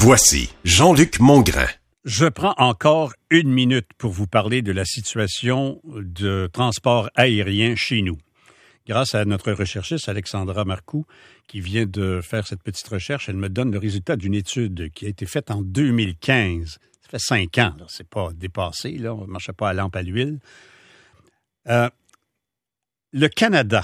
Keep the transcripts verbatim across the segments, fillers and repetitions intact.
Voici Jean-Luc Mongrain. Je prends encore une minute pour vous parler de la situation de transport aérien chez nous. Grâce à notre recherchiste Alexandra Marcoux, qui vient de faire cette petite recherche, elle me donne le résultat d'une étude qui a été faite en deux mille quinze. Ça fait cinq ans, là. C'est pas dépassé, là. On ne marchait pas à lampe à l'huile. Euh, le Canada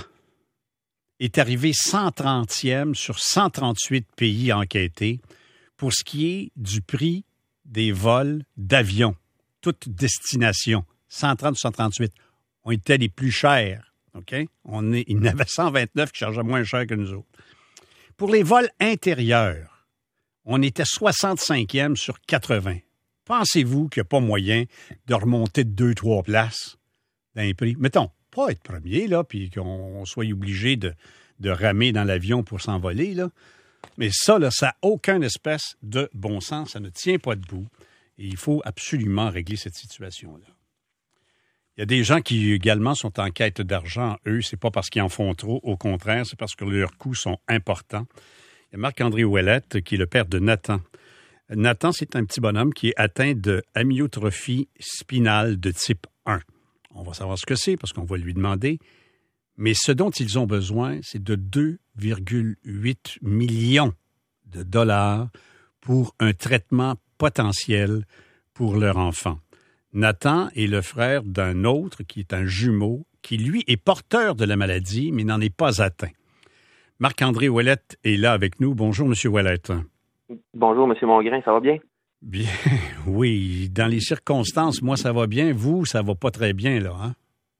est arrivé cent trentième sur cent trente-huit pays enquêtés pour ce qui est du prix des vols d'avion, toute destination, cent trente sur cent trente-huit, ont été les plus chers. OK? On est, il y en avait cent vingt-neuf qui chargeaient moins cher que nous autres. Pour les vols intérieurs, on était soixante-cinquième sur quatre-vingts. Pensez-vous qu'il n'y a pas moyen de remonter de deux, trois places dans les prix? Mettons, pas être premier, là, puis qu'on soit obligé de, de ramer dans l'avion pour s'envoler, là. Mais ça, là, ça n'a aucune espèce de bon sens. Ça ne tient pas debout. Et il faut absolument régler cette situation-là. Il y a des gens qui également sont en quête d'argent. Eux, c'est pas parce qu'ils en font trop. Au contraire, c'est parce que leurs coûts sont importants. Il y a Marc-André Ouellette, qui est le père de Nathan. Nathan, c'est un petit bonhomme qui est atteint de amyotrophie spinale de type un. On va savoir ce que c'est parce qu'on va lui demander. Mais ce dont ils ont besoin, c'est de deux virgule huit millions de dollars pour un traitement potentiel pour leur enfant. Nathan est le frère d'un autre qui est un jumeau, qui lui est porteur de la maladie, mais n'en est pas atteint. Marc-André Ouellette est là avec nous. Bonjour, M. Ouellette. Bonjour, M. Mongrain, ça va bien? Bien, oui. Dans les circonstances, moi, ça va bien. Vous, ça va pas très bien, là, hein?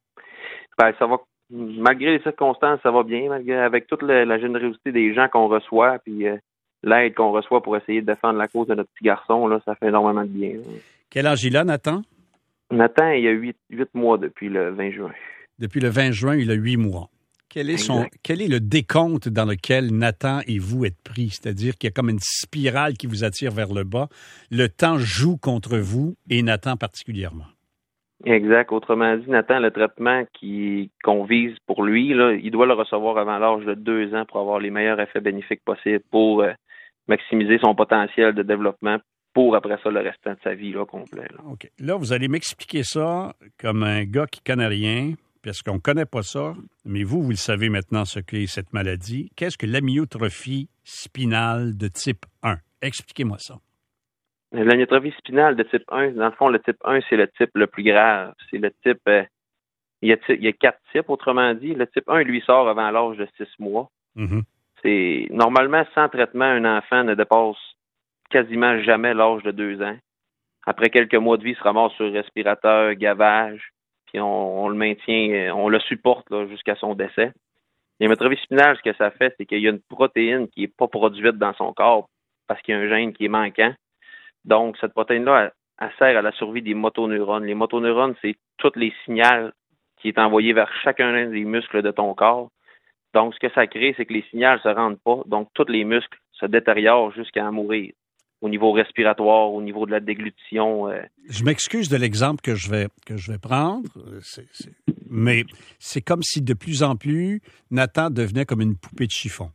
Ben, ça va. Malgré les circonstances, ça va bien, malgré avec toute la, la générosité des gens qu'on reçoit, puis euh, l'aide qu'on reçoit pour essayer de défendre la cause de notre petit garçon, là, ça fait énormément de bien. Là. Quel âge il a, Nathan? Nathan, il a huit mois depuis le vingt juin. Depuis le vingt juin, il a huit mois. Quel est, son, quel est le décompte dans lequel Nathan et vous êtes pris? C'est-à-dire qu'il y a comme une spirale qui vous attire vers le bas. Le temps joue contre vous et Nathan particulièrement. Exact. Autrement dit, Nathan, le traitement qui, qu'on vise pour lui, là, il doit le recevoir avant l'âge de deux ans pour avoir les meilleurs effets bénéfiques possibles pour euh, maximiser son potentiel de développement pour, après ça, le restant de sa vie là, complet. Là. OK. Là, vous allez m'expliquer ça comme un gars qui connaît rien, parce qu'on ne connaît pas ça, mais vous, vous le savez maintenant ce qu'est cette maladie. Qu'est-ce que l'amyotrophie spinale de type un? Expliquez-moi ça. L'amyotrophie spinale de type un, dans le fond, le type un, c'est le type le plus grave. C'est le type... Euh, il, y a, il y a quatre types, autrement dit. Le type un, lui, sort avant l'âge de six mois. Mm-hmm. C'est normalement, sans traitement, un enfant ne dépasse quasiment jamais l'âge de deux ans. Après quelques mois de vie, il se ramasse sur respirateur, gavage, puis on, on le maintient, on le supporte là, jusqu'à son décès. L'amyotrophie spinale, ce que ça fait, c'est qu'il y a une protéine qui n'est pas produite dans son corps parce qu'il y a un gène qui est manquant. Donc, cette protéine-là, elle, elle sert à la survie des motoneurones. Les motoneurones, c'est tous les signaux qui est envoyé vers chacun des muscles de ton corps. Donc, ce que ça crée, c'est que les signaux ne se rendent pas. Donc, tous les muscles se détériorent jusqu'à en mourir. Au niveau respiratoire, au niveau de la déglutition. Euh... Je m'excuse de l'exemple que je vais, que je vais prendre, c'est, c'est... mais c'est comme si de plus en plus, Nathan devenait comme une poupée de chiffon.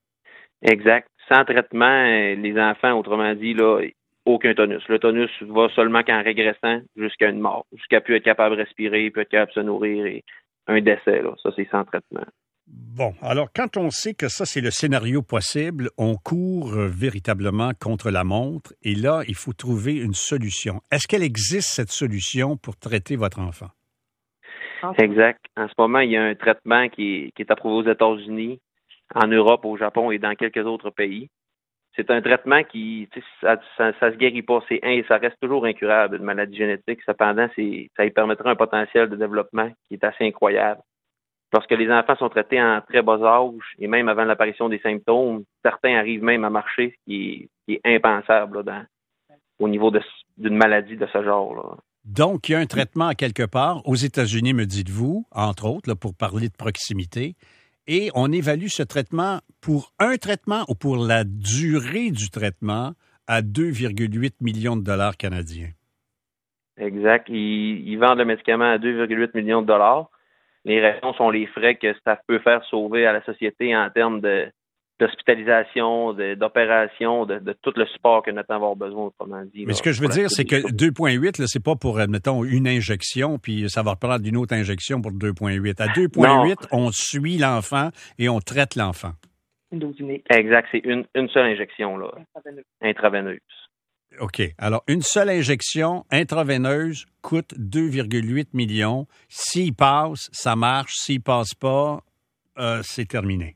Exact. Sans traitement, les enfants, autrement dit, là, aucun tonus. Le tonus va seulement qu'en régressant jusqu'à une mort, jusqu'à plus être capable de respirer, plus être capable de se nourrir et un décès. Là. Ça, c'est sans traitement. Bon, alors quand on sait que ça, c'est le scénario possible, on court euh, véritablement contre la montre et là, il faut trouver une solution. Est-ce qu'elle existe, cette solution, pour traiter votre enfant? Exact. En ce moment, il y a un traitement qui est, qui est approuvé aux États-Unis, en Europe, au Japon et dans quelques autres pays. C'est un traitement qui, tu sais, ça, ça, ça se guérit pas, c'est ça reste toujours incurable, une maladie génétique. Cependant, c'est, ça lui permettrait un potentiel de développement qui est assez incroyable. Lorsque les enfants sont traités en très bas âge et même avant l'apparition des symptômes, certains arrivent même à marcher, ce qui est, qui est impensable là, dans, au niveau de, d'une maladie de ce genre. Là. Donc, il y a un traitement à quelque part, aux États-Unis, me dites-vous, entre autres, là, pour parler de proximité, et on évalue ce traitement pour un traitement ou pour la durée du traitement à deux virgule huit millions de dollars canadiens. Exact. Ils, ils vendent le médicament à deux virgule huit millions de dollars. Les raisons sont les frais que ça peut faire sauver à la société en termes de, d'hospitalisation, de, d'opération, de, de tout le support que Nathan va avoir besoin, autrement dit. Mais là, ce que je veux dire, c'est que choses. deux virgule huit, là, c'est pas pour, admettons, une injection, puis ça va reprendre une autre injection pour deux virgule huit. À deux virgule huit, on suit l'enfant et on traite l'enfant. Une dose unique. Exact, c'est une, une seule injection, là, Intraveineuse. intraveineuse. OK. Alors, une seule injection intraveineuse coûte deux virgule huit millions. S'il passe, ça marche. S'il passe pas, euh, c'est terminé.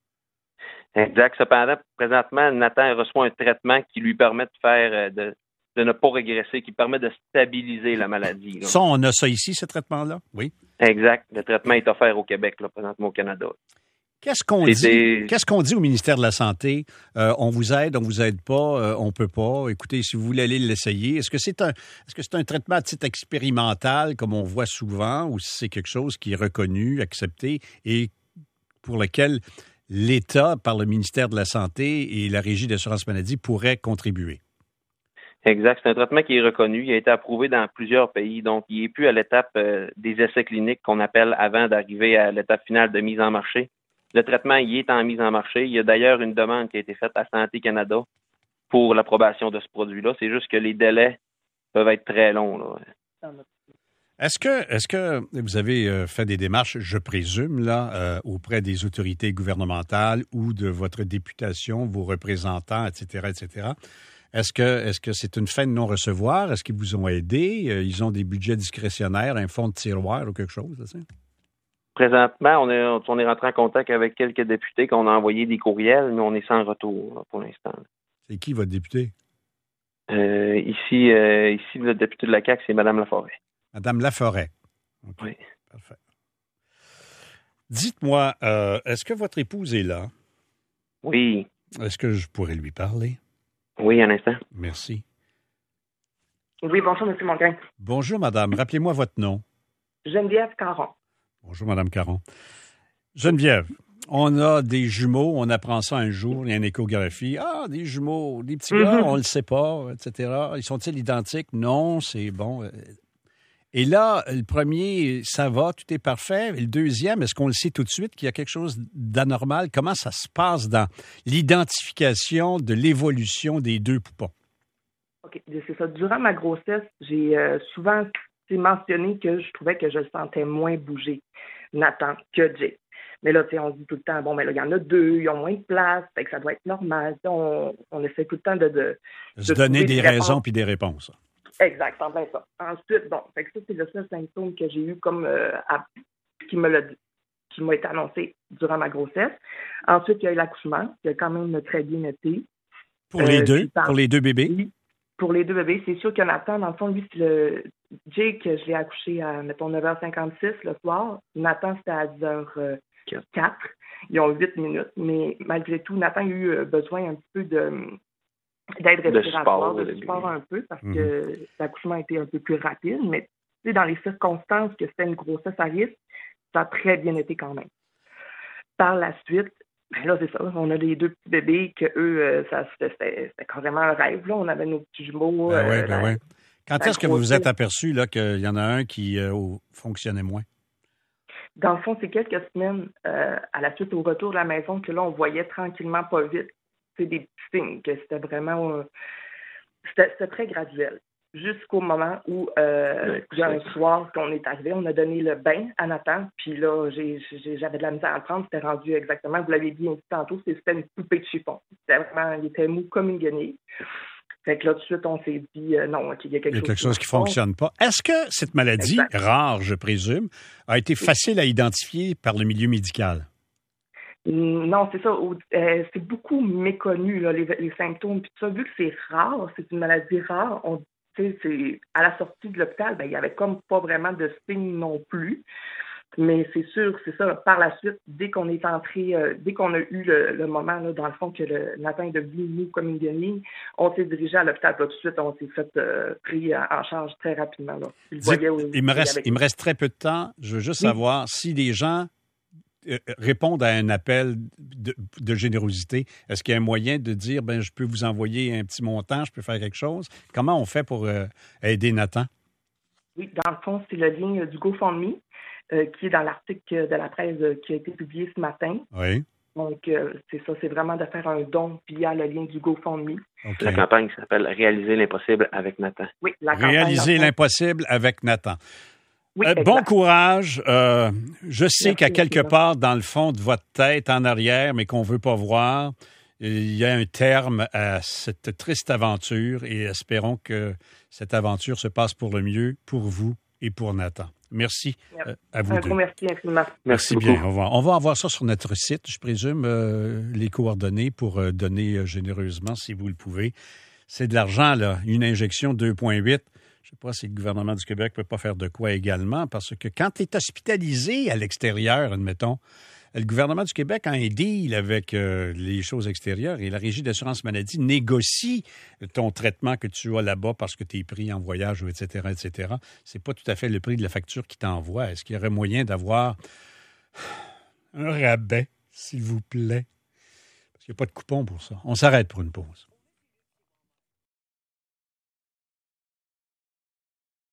Exact. Cependant, présentement, Nathan reçoit un traitement qui lui permet de faire, de, de ne pas régresser, qui permet de stabiliser la maladie. Là. Ça, on a ça ici, ce traitement-là? Oui. Exact. Le traitement est offert au Québec, là, présentement au Canada. Qu'est-ce qu'on C'était... dit? Qu'est-ce qu'on dit au ministère de la Santé? Euh, on vous aide, on vous aide pas, euh, on peut pas. Écoutez, si vous voulez aller l'essayer, est-ce que c'est un, est-ce que c'est un traitement à titre expérimental, comme on voit souvent, ou si c'est quelque chose qui est reconnu, accepté, et pour lequel l'État, par le ministère de la Santé et la Régie d'assurance maladie, pourrait contribuer? Exact. C'est un traitement qui est reconnu. Il a été approuvé dans plusieurs pays. Donc, il n'est plus à l'étape euh, des essais cliniques qu'on appelle avant d'arriver à l'étape finale de mise en marché. Le traitement, il est en mise en marché. Il y a d'ailleurs une demande qui a été faite à Santé Canada pour l'approbation de ce produit-là. C'est juste que les délais peuvent être très longs, là. Est-ce que, est-ce que vous avez euh, fait des démarches, je présume, là, euh, auprès des autorités gouvernementales ou de votre députation, vos représentants, et cetera, et cetera? Est-ce que, est-ce que c'est une fin de non-recevoir? Est-ce qu'ils vous ont aidé? Euh, ils ont des budgets discrétionnaires, un fonds de tiroir ou quelque chose, là, Présentement, on est, on est rentré en contact avec quelques députés qu'on a envoyé des courriels, mais on est sans retour là, pour l'instant. C'est qui votre député? Euh, ici, euh, ici, le député de la C A Q, c'est Mme Laforêt. Madame Laforêt. Okay. Oui. Parfait. Dites-moi, euh, est-ce que votre épouse est là? Oui. Est-ce que je pourrais lui parler? Oui, un instant. Merci. Oui, bonjour, M. Mongrain. Bonjour, madame. Rappelez-moi votre nom. Geneviève Caron. Bonjour, Mme Caron. Geneviève, on a des jumeaux, on apprend ça un jour, il y a une échographie. Ah, des jumeaux, des petits gars, Mm-hmm. on le sait pas, et cetera. Ils sont-ils identiques? Non, c'est bon. Et là, le premier, ça va, tout est parfait. Et le deuxième, est-ce qu'on le sait tout de suite qu'il y a quelque chose d'anormal? Comment ça se passe dans l'identification de l'évolution des deux poupons? OK, c'est ça. Durant ma grossesse, j'ai euh, souvent mentionné que je trouvais que je le sentais moins bouger, Nathan, que Jay. Mais là, tu sais, on se dit tout le temps, bon, mais là, il y en a deux, ils ont moins de place, fait que ça doit être normal. On, on essaie tout le temps de... de, Se de donner des, des raisons puis des réponses. Exact, c'est en plein ça. Ensuite, bon, fait que ça, c'est le seul symptôme que j'ai eu comme euh, à, qui me l'a qui m'a été annoncé durant ma grossesse. Ensuite, il y a eu l'accouchement, qui a quand même très bien été. Pour les euh, deux? Par, pour les deux bébés? Oui, pour les deux bébés. C'est sûr que Nathan, dans le fond, lui, c'est le Jake, je l'ai accouché à, mettons, neuf heures cinquante-six le soir. Nathan, c'était à dix heures quatre. Ils ont huit minutes, mais malgré tout, Nathan a eu besoin un petit peu de d'aide respiratoire, de support un peu, parce mm-hmm. que l'accouchement était un peu plus rapide, mais tu sais, dans les circonstances que c'était une grossesse à risque, ça a très bien été quand même. Par la suite, ben là, c'est ça, on a les deux petits bébés que eux, ça, c'était, c'était carrément un rêve, là. On avait nos petits jumeaux. Ben euh, oui, ben la, oui. Quand est-ce que vous vous êtes aperçu là, qu'il y en a un qui euh, fonctionnait moins? Dans le fond, c'est quelques semaines euh, à la suite au retour de la maison que là, on voyait tranquillement, pas vite, c'est des petits signes, que c'était vraiment... Euh, c'était, c'était très graduel. Jusqu'au moment où, euh, il y a un soir qu'on est arrivé, on a donné le bain à Nathan, puis là, j'ai, j'ai, j'avais de la misère à le prendre, c'était rendu exactement, vous l'avez dit tantôt, c'était une poupée de chiffon. C'était vraiment, il était mou comme une guenille. Fait que là, tout de suite, on s'est dit, euh, non, il y a quelque, il y a quelque chose, chose qui ne fonctionne pas. Est-ce que cette maladie, exact. Rare, je présume, a été facile à identifier par le milieu médical? Non, c'est ça. Euh, c'est beaucoup méconnu, là, les, les symptômes. Puis ça, vu que c'est rare, c'est une maladie rare, on, c'est, à la sortie de l'hôpital, ben, il n'y avait comme pas vraiment de signes non plus. Mais c'est sûr, c'est ça, par la suite, dès qu'on est entré, euh, dès qu'on a eu le, le moment, là, dans le fond, que le Nathan est devenu mou comme une guenille, on s'est dirigé à l'hôpital. Là, tout de suite, on s'est fait euh, pris en charge très rapidement. Là. Il, Dites, où, il, me reste, il me reste très peu de temps. Je veux juste oui. savoir si des gens euh, répondent à un appel de, de générosité. Est-ce qu'il y a un moyen de dire, ben, je peux vous envoyer un petit montant, je peux faire quelque chose? Comment on fait pour euh, aider Nathan? Oui, dans le fond, c'est la ligne du GoFundMe. Euh, qui est dans l'article de la presse euh, qui a été publié ce matin. Oui. Donc, euh, c'est ça, c'est vraiment de faire un don via le lien du GoFundMe. Okay. La campagne s'appelle « Réaliser l'impossible avec Nathan ». Oui, la campagne. Réaliser l'impossible avec Nathan. Oui, euh, bon courage. Euh, je sais Merci, qu'à quelque merci. part, dans le fond de votre tête, en arrière, mais qu'on ne veut pas voir, il y a un terme à cette triste aventure et espérons que cette aventure se passe pour le mieux pour vous et pour Nathan. Merci, merci. Euh, à vous Un deux. gros merci infiniment. Merci, merci bien. On va, on va avoir ça sur notre site, je présume, euh, les coordonnées pour euh, donner euh, généreusement si vous le pouvez. C'est de l'argent, là, une injection deux virgule huit. Je ne sais pas si le gouvernement du Québec ne peut pas faire de quoi également, parce que quand tu es hospitalisé à l'extérieur, admettons, le gouvernement du Québec a un deal avec euh, les choses extérieures et la Régie d'assurance maladie négocie ton traitement que tu as là-bas parce que tu es pris en voyage, et cetera, et cetera. C'est pas tout à fait le prix de la facture qui t'envoie. Est-ce qu'il y aurait moyen d'avoir un rabais, s'il vous plaît? Parce qu'il n'y a pas de coupon pour ça. On s'arrête pour une pause.